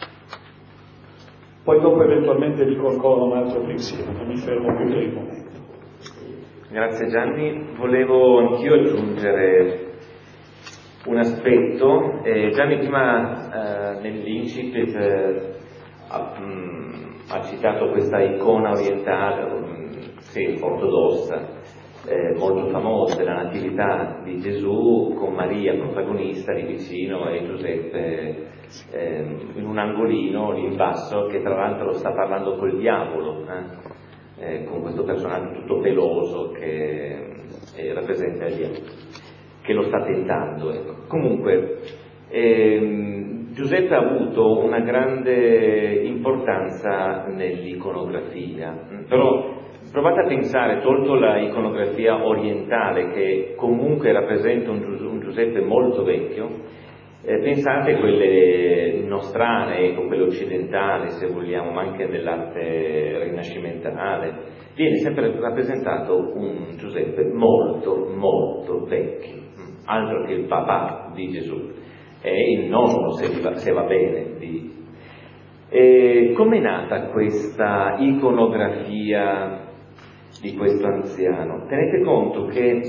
Poi dopo eventualmente dico ancora un altro pensiero, non mi fermo più per il momento. Grazie Gianni, volevo anch'io aggiungere un aspetto. Eh, Gianni prima eh, nell'incipit eh, ha, mh, ha citato questa icona orientale, mh, sì, ortodossa, eh, molto famoso della Natività di Gesù, con Maria protagonista lì vicino e Giuseppe eh, in un angolino lì in basso, che tra l'altro sta parlando col diavolo, eh, eh, con questo personaggio tutto peloso che eh, rappresenta il diavolo, che lo sta tentando. Ecco. Comunque ehm, Giuseppe ha avuto una grande importanza nell'iconografia, però provate a pensare, tolto la iconografia orientale che comunque rappresenta un, Gius- un Giuseppe molto vecchio, eh, pensate a quelle nostrane, ecco, quelle occidentali se vogliamo, ma anche nell'arte rinascimentale, viene sempre rappresentato un Giuseppe molto molto vecchio, altro che il papà di Gesù, è il nonno se va, se va bene di... E com'è nata questa iconografia di questo anziano? Tenete conto che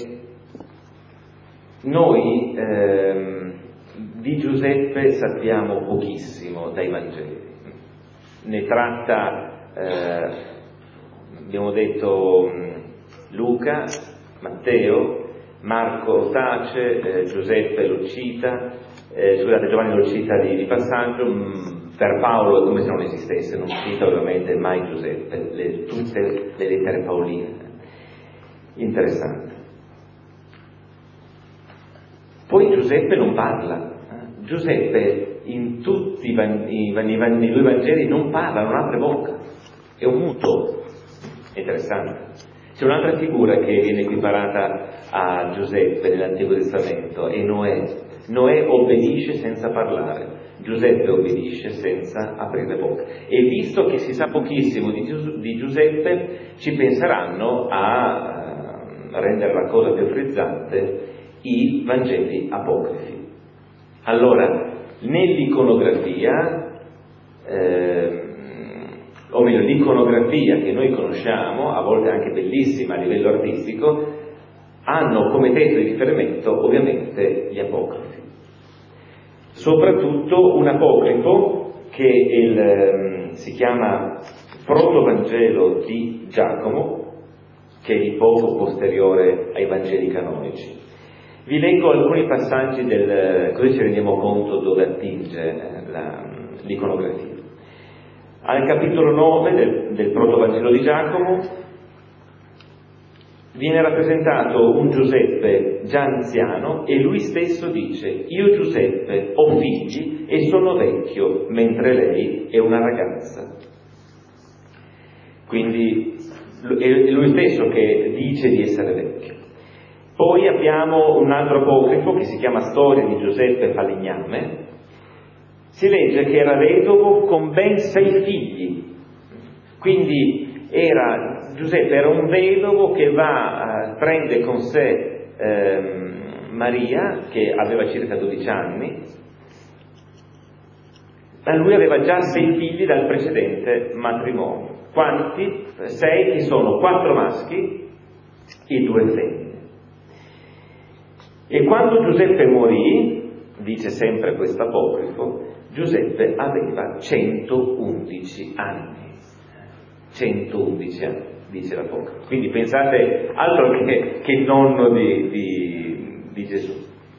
noi ehm, di Giuseppe sappiamo pochissimo dai Vangeli. Ne tratta, eh, abbiamo detto, Luca, Matteo, Marco tace, eh, Giuseppe lo cita, eh, scusate, Giovanni lo cita di, di passaggio, mh, per Paolo è come se non esistesse, non cita ovviamente mai Giuseppe, le, tutte le lettere paoline. Interessante. Poi Giuseppe non parla, eh? Giuseppe in tutti i, i, i, i due Vangeli non parla, non apre bocca, è un muto. Interessante. C'è un'altra figura che viene equiparata a Giuseppe nell'Antico Testamento, è Noè. Noè obbedisce senza parlare, Giuseppe obbedisce senza aprire bocca. E visto che si sa pochissimo di, Gius- di Giuseppe, ci penseranno a uh, rendere la cosa più frizzante i Vangeli apocrifi. Allora, nell'iconografia, eh, o meglio, l'iconografia che noi conosciamo, a volte anche bellissima a livello artistico, hanno come testo di riferimento ovviamente gli apocrifi. Soprattutto un apocrifo che il, si chiama Protovangelo di Giacomo, che è di poco posteriore ai Vangeli canonici. Vi leggo alcuni passaggi del, così ci rendiamo conto dove attinge la, l'iconografia. Al capitolo nove del, del Protovangelo di Giacomo viene rappresentato un Giuseppe già anziano e lui stesso dice: io Giuseppe ho figli e sono vecchio, mentre lei è una ragazza. Quindi è lui stesso che dice di essere vecchio. Poi abbiamo un altro apocrifo che si chiama Storia di Giuseppe Falegname. Si legge che era vedovo con ben sei figli, quindi era, Giuseppe era un vedovo che va, eh, prende con sé eh, Maria, che aveva circa dodici anni, ma lui aveva già sei figli dal precedente matrimonio. Quanti? Sei, che sono quattro maschi e due femmine. E quando Giuseppe morì, dice sempre questo apocrifo, Giuseppe aveva centoundici anni. centoundici anni, dice l'apocrifo. Quindi pensate, altro che, che nonno di, di, di Gesù.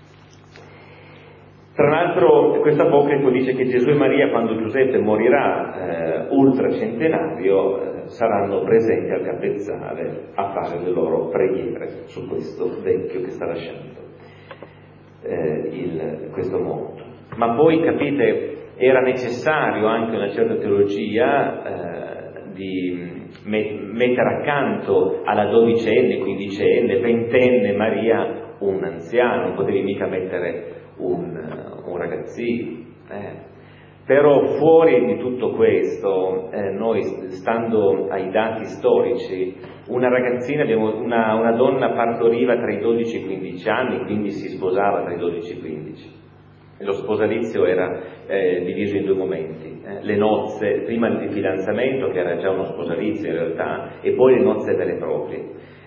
Tra l'altro questo apocrifo dice che Gesù e Maria, quando Giuseppe morirà eh, ultracentenario, eh, saranno presenti al capezzale a fare le loro preghiere su questo vecchio che sta lasciando eh, il, questo mondo. Ma poi, capite, era necessario anche una certa teologia eh, di met- mettere accanto alla dodicenne, quindicenne, ventenne Maria un anziano, non potevi mica mettere un, un ragazzino. Eh. Però fuori di tutto questo, eh, noi stando ai dati storici, una ragazzina, abbiamo, una, una donna partoriva tra i dodici e i quindici anni, quindi si sposava tra i dodici e i quindici. Lo sposalizio era eh, diviso in due momenti, eh, le nozze, prima il fidanzamento, che era già uno sposalizio in realtà, e poi le nozze vere e proprie.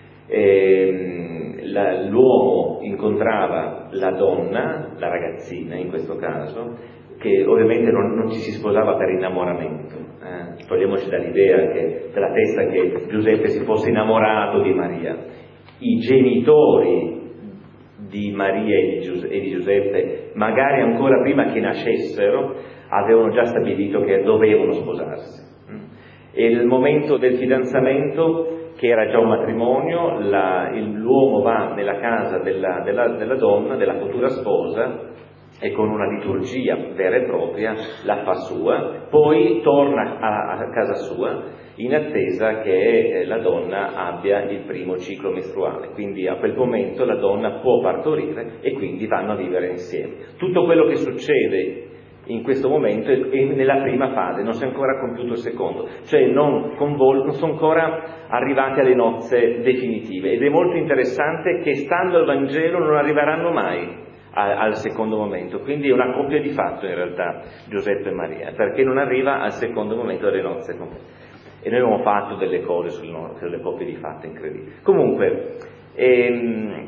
E, la, l'uomo incontrava la donna, la ragazzina in questo caso, che ovviamente non, non ci si sposava per innamoramento. Eh. Togliamoci dall'idea che, della testa che Giuseppe si fosse innamorato di Maria. i genitori di Maria e di, Gius- e di Giuseppe, magari ancora prima che nascessero, avevano già stabilito che dovevano sposarsi. E il momento del fidanzamento, che era già un matrimonio, la, il, l'uomo va nella casa della, della, della donna, della futura sposa, e con una liturgia vera e propria la fa sua, poi torna a, a casa sua in attesa che la donna abbia il primo ciclo mestruale. Quindi a quel momento la donna può partorire e quindi vanno a vivere insieme. Tutto quello che succede in questo momento è nella prima fase, non si è ancora compiuto il secondo, cioè non, convol- non sono ancora arrivati alle nozze definitive, ed è molto interessante che stando al Vangelo non arriveranno mai a, al secondo momento, quindi è una coppia di fatto in realtà Giuseppe e Maria, perché non arriva al secondo momento delle nozze complete. E noi abbiamo fatto delle cose sulle, sulle coppie di fatto incredibili. Comunque, ehm,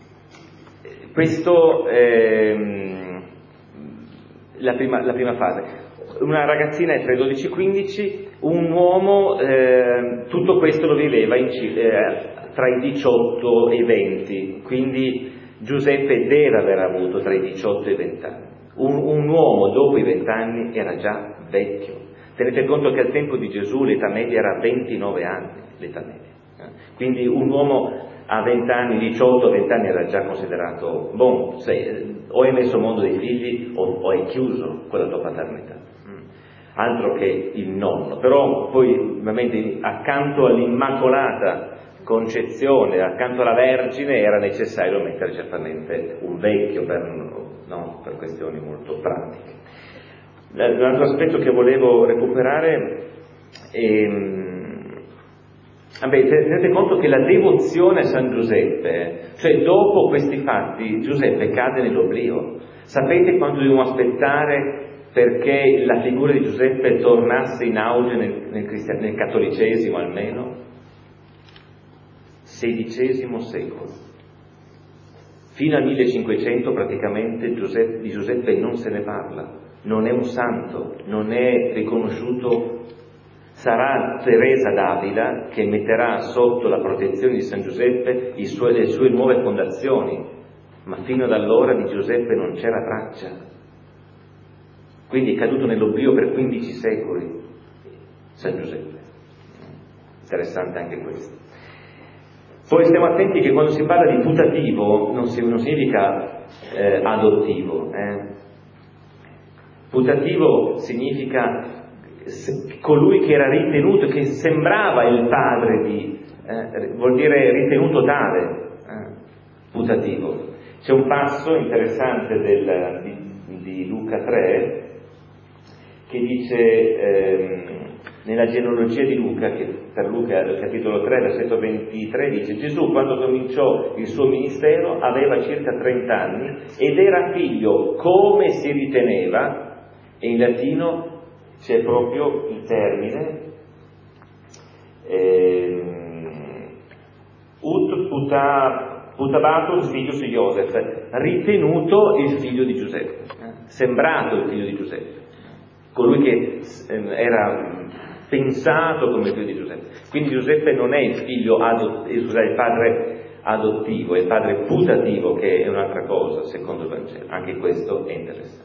questo ehm, la prima, la prima fase. Una ragazzina tra i dodici e i quindici, un uomo, eh, tutto questo lo viveva in, eh, tra i diciotto e i venti, quindi Giuseppe deve aver avuto tra i diciotto e i venti anni. Un, un uomo dopo i venti anni era già vecchio. Tenete conto che al tempo di Gesù l'età media era ventinove anni, l'età media. Quindi un uomo a venti anni, diciotto venti anni era già considerato, bon, sei, o hai messo al mondo dei figli o, o hai chiuso con la tua paternità. Altro che il nonno. Però poi ovviamente accanto all'Immacolata Concezione, accanto alla Vergine, era necessario mettere certamente un vecchio per, no, per questioni molto pratiche. L'altro aspetto che volevo recuperare è, vabbè, tenete conto che la devozione a San Giuseppe, cioè dopo questi fatti Giuseppe cade nell'oblio. Sapete quanto dobbiamo aspettare perché la figura di Giuseppe tornasse in auge nel, nel, cristian- nel cattolicesimo almeno? sedicesimo secolo. Fino al millecinquecento praticamente Giuseppe, di Giuseppe non se ne parla. Non è un santo, non è riconosciuto. Sarà Teresa d'Avila che metterà sotto la protezione di San Giuseppe i suoi, le sue nuove fondazioni, ma fino ad allora di Giuseppe non c'era traccia. Quindi è caduto nell'oblio per quindici secoli San Giuseppe. Interessante anche questo. Poi stiamo attenti che quando si parla di putativo non, si, non significa eh, adottivo, eh. Putativo significa colui che era ritenuto, che sembrava il padre di, eh, vuol dire ritenuto tale, eh, putativo. C'è un passo interessante del, di, di Luca tre che dice, eh, nella genealogia di Luca, che per Luca il capitolo tre, versetto ventitré, dice: Gesù quando cominciò il suo ministero aveva circa trenta anni ed era figlio, come si riteneva, e in latino c'è proprio il termine ehm, ut puta, putabatus filius Iosef, ritenuto il figlio di Giuseppe, eh? sembrato il figlio di Giuseppe, colui che eh, era pensato come figlio di Giuseppe. Quindi Giuseppe non è il figlio adott- eh, scusate, il padre adottivo, è il padre putativo, che è un'altra cosa secondo il Vangelo. Anche questo è interessante.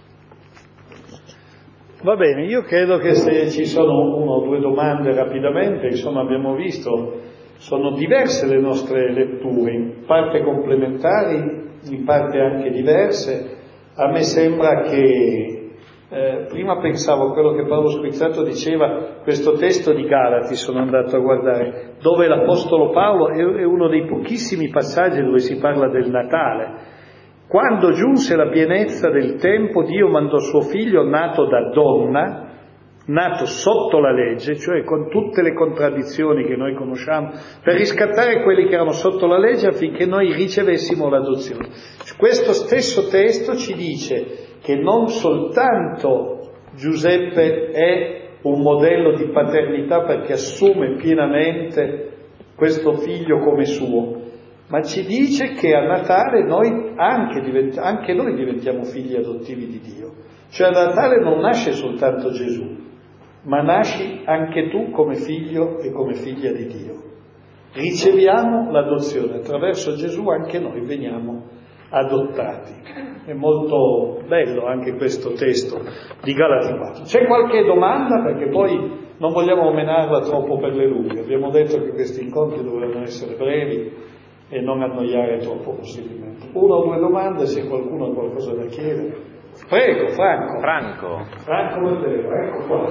Va bene, io credo che se ci sono una o due domande rapidamente, insomma abbiamo visto, sono diverse le nostre letture, in parte complementari, in parte anche diverse. A me sembra che, eh, prima pensavo a quello che Paolo Squizzato diceva, questo testo di Galati sono andato a guardare, dove l'Apostolo Paolo è, è uno dei pochissimi passaggi dove si parla del Natale. Quando giunse la pienezza del tempo, Dio mandò suo figlio nato da donna, nato sotto la legge, cioè con tutte le contraddizioni che noi conosciamo, per riscattare quelli che erano sotto la legge affinché noi ricevessimo l'adozione. Questo stesso testo ci dice che non soltanto Giuseppe è un modello di paternità perché assume pienamente questo figlio come suo, ma ci dice che a Natale noi anche, divent- anche noi diventiamo figli adottivi di Dio. Cioè a Natale non nasce soltanto Gesù, ma nasci anche tu come figlio e come figlia di Dio. riceviamo l'adozione, attraverso Gesù anche noi veniamo adottati. È molto bello anche questo testo di Galati quattro. C'è qualche domanda? Perché poi non vogliamo menarla troppo per le lunghe. Abbiamo detto che questi incontri dovevano essere brevi e non annoiare troppo possibilmente. Una o due domande, se qualcuno ha qualcosa da chiedere. Prego, Franco. Franco. Franco Valdero, ecco qua.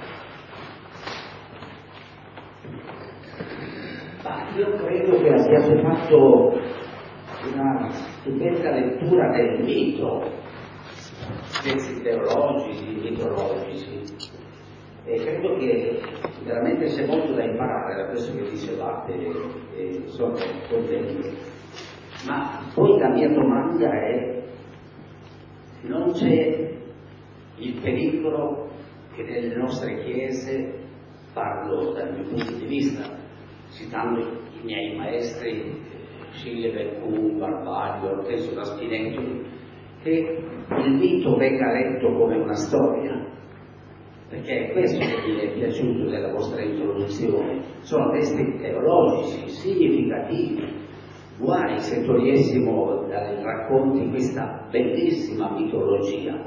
Ma io credo che abbiate fatto una stupenda lettura del mito, testi teologici, mitologici, e credo che veramente c'è molto da imparare da questo che dicevate, e sono contento. Ma poi la mia domanda è: non c'è il pericolo che nelle nostre chiese, parlo dal mio punto di vista, citando i miei maestri Scille Beccù, Barbaglio, Ortesio da Spinetto, che il mito venga letto come una storia? Perché è questo che mi è piaciuto della vostra introduzione. Sono testi teologici, significativi. Guai se togliessimo dai racconti questa bellissima mitologia,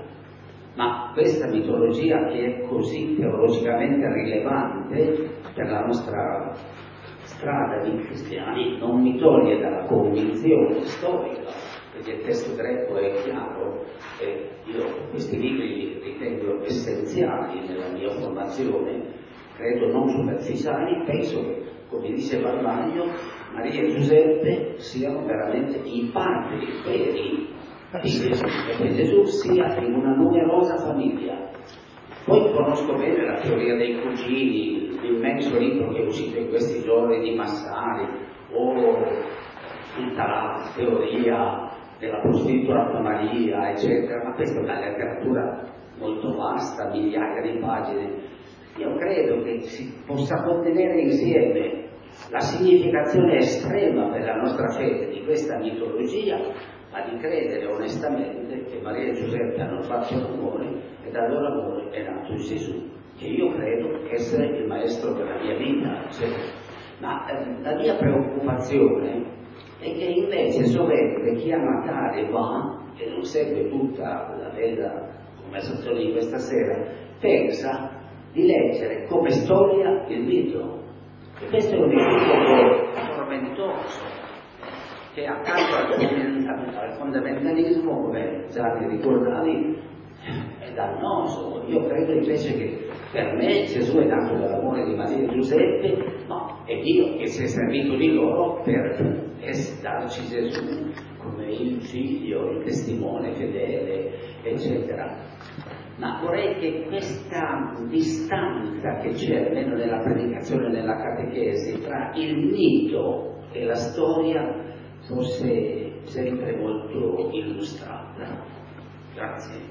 ma questa mitologia che è così teologicamente rilevante per la nostra strada di cristiani non mi toglie dalla convinzione storica, perché il testo greco è chiaro e io questi libri li ritengo essenziali nella mia formazione, credo non superficiali. Penso che, come dice Barbaglio, Maria e Giuseppe siano veramente i padri veri di Gesù, e che Gesù sia in una numerosa famiglia. Poi conosco bene la teoria dei cugini, l'immenso libro che è uscito in questi giorni di Massari, o tutta la teoria della prostituta Maria, eccetera, ma questa è una letteratura molto vasta, migliaia di pagine. Io credo che si possa contenere insieme la significazione estrema per la nostra fede di questa mitologia, ma di credere onestamente che Maria e Giuseppe hanno fatto l'amore e dal loro amore è nato Gesù, che io credo essere il maestro della mia vita, eccetera. Ma eh, la mia preoccupazione è che invece sovente chi a Natale va e non segue tutta la veda conversazione di questa sera pensa di leggere come storia il mito. E questo è un equivoco tormentoso che accanto al, al fondamentalismo, come già vi ricordavi, è dannoso. Io credo invece che per me Gesù è nato dall'amore di Maria e Giuseppe, no, è Dio che si è servito di loro per darci Gesù come il figlio, il testimone fedele, eccetera. Ma vorrei che questa distanza che c'è, almeno nella predicazione, nella catechesi, tra il mito e la storia fosse sempre molto illustrata. Grazie.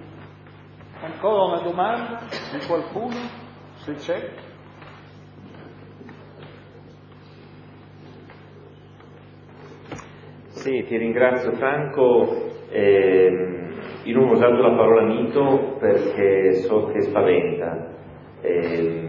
Ancora una domanda di qualcuno? Se c'è? Sì, ti ringrazio Franco. Eh, io non ho usato la parola mito perché so che spaventa. Eh,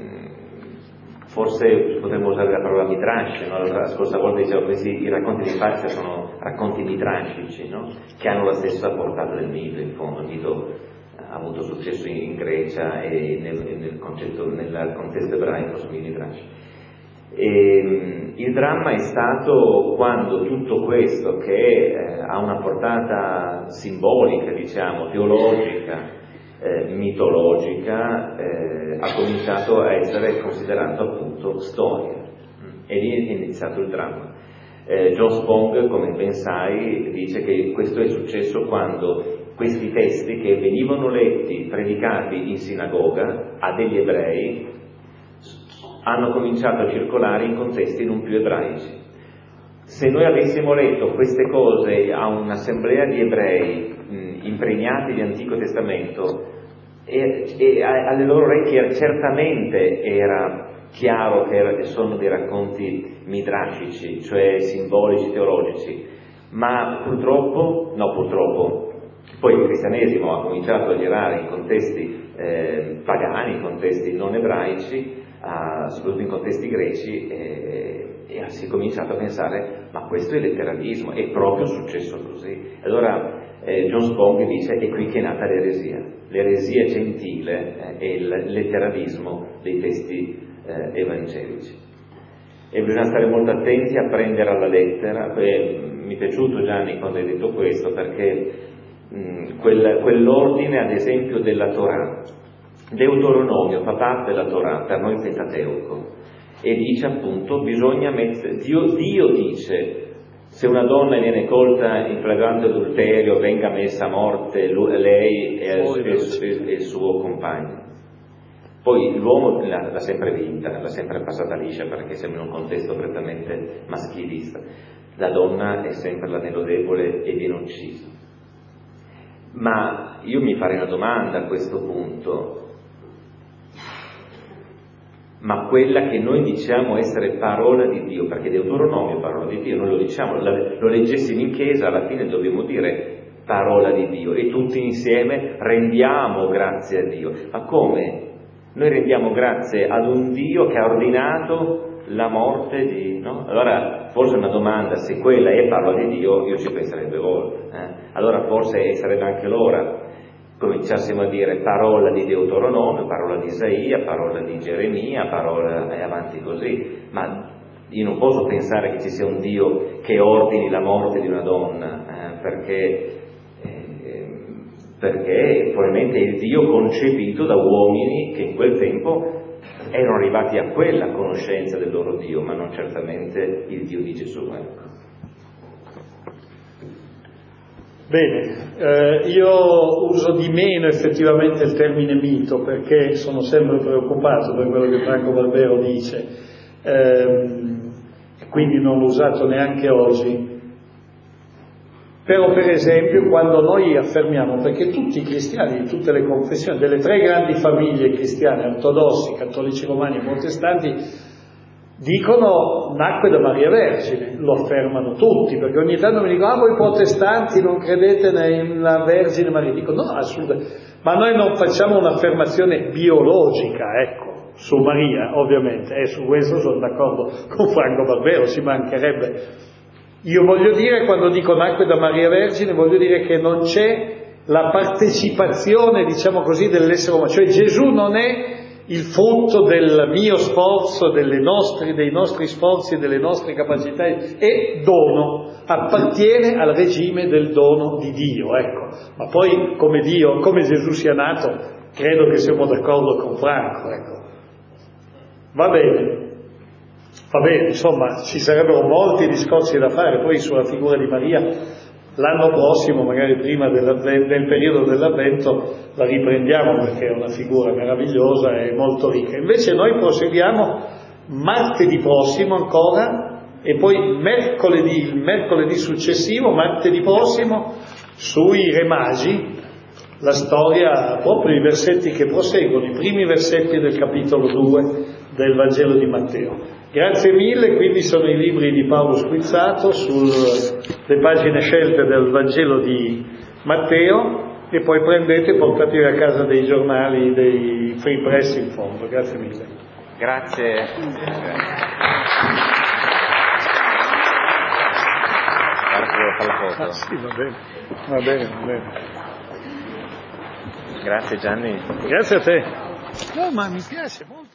forse potremmo usare la parola midrash, no? La scorsa volta dicevo che i racconti di infanzia sono racconti midrashici, no? Che hanno la stessa portata del mito, in fondo. Il mito ha avuto successo in Grecia e nel, nel, concetto, nel contesto ebraico sono i midrash. E, il dramma è stato quando tutto questo che eh, ha una portata simbolica, diciamo, teologica, eh, mitologica, eh, ha cominciato a essere considerato appunto storia, e lì è iniziato il dramma. Eh, John Spong, come ben sai, dice che questo è successo quando questi testi che venivano letti, predicati in sinagoga a degli ebrei, hanno cominciato a circolare in contesti non più ebraici. Se noi avessimo letto queste cose a un'assemblea di ebrei mh, impregnati di Antico Testamento, e, e alle loro orecchie certamente era chiaro che era, sono dei racconti midrashici, cioè simbolici, teologici, ma purtroppo, no purtroppo, poi il cristianesimo ha cominciato a girare in contesti eh, pagani, in contesti non ebraici, Uh, soprattutto in contesti greci, e, e si è cominciato a pensare, ma questo è letteralismo, è proprio successo così. Allora eh, John Spong dice, è qui che è nata l'eresia, l'eresia gentile eh, è il letteralismo dei testi eh, evangelici. E bisogna stare molto attenti a prendere alla lettera. Eh, mi è piaciuto, Gianni, quando hai detto questo, perché mh, quel, quell'ordine, ad esempio, della Torah, Deuteronomio fa parte della Torah, per noi Pentateuco, e dice appunto, bisogna mettere, Dio, Dio dice, se una donna viene colta in flagrante adulterio, venga messa a morte lui, lei e, e, e il suo compagno. Poi l'uomo l'ha, l'ha sempre vinta, l'ha sempre passata liscia, perché siamo in un contesto prettamente maschilista. La donna è sempre l'anello debole e viene uccisa. Ma io mi farei una domanda a questo punto. Ma quella che noi diciamo essere parola di Dio, perché Deuteronomio è parola di Dio, noi lo diciamo, lo leggessimo in chiesa, alla fine dobbiamo dire parola di Dio, e tutti insieme rendiamo grazie a Dio. Ma come? Noi rendiamo grazie ad un Dio che ha ordinato la morte di... no? Allora, forse una domanda, se quella è parola di Dio, io ci penserei due volte. Eh? Allora forse sarebbe anche l'ora cominciassimo a dire parola di Deuteronomio, parola di Isaia, parola di Geremia, parola e avanti così. Ma io non posso pensare che ci sia un Dio che ordini la morte di una donna, eh, perché, eh, perché probabilmente è il Dio concepito da uomini che in quel tempo erano arrivati a quella conoscenza del loro Dio, ma non certamente il Dio di Gesù. Ecco. Bene, eh, io uso di meno effettivamente il termine mito, perché sono sempre preoccupato per quello che Franco Barbero dice, ehm, e quindi non l'ho usato neanche oggi. Però per esempio quando noi affermiamo, perché tutti i cristiani di tutte le confessioni, delle tre grandi famiglie cristiane, ortodossi, cattolici romani e protestanti, dicono nacque da Maria Vergine, lo affermano tutti, perché ogni tanto mi dicono, ah voi protestanti non credete nella Vergine Maria, dico no, assolutamente, ma noi non facciamo un'affermazione biologica, ecco, su Maria, ovviamente, e su questo sono d'accordo con Franco Barbero, ci mancherebbe. Io voglio dire, quando dico nacque da Maria Vergine, voglio dire che non c'è la partecipazione, diciamo così, dell'essere umano, cioè Gesù non è il frutto del mio sforzo, delle nostre, dei nostri sforzi e delle nostre capacità, è dono, appartiene al regime del dono di Dio, ecco. Ma poi come Dio, come Gesù sia nato, credo che siamo d'accordo con Franco, ecco. Va bene, va bene, insomma, ci sarebbero molti discorsi da fare, poi sulla figura di Maria l'anno prossimo, magari prima del periodo dell'Avvento, la riprendiamo perché è una figura meravigliosa e molto ricca. Invece noi proseguiamo martedì prossimo ancora, e poi mercoledì, il mercoledì successivo, martedì prossimo, sui Re Magi, la storia, proprio i versetti che proseguono, i primi versetti del capitolo due del Vangelo di Matteo. Grazie mille, quindi sono i libri di Paolo Squizzato sulle pagine scelte del Vangelo di Matteo, e poi prendete e portatevi a casa dei giornali, dei free press in fondo. Grazie mille. Grazie. Ah, sì, va bene, va bene, va bene. Grazie Gianni. Grazie a te. No, ma mi piace molto.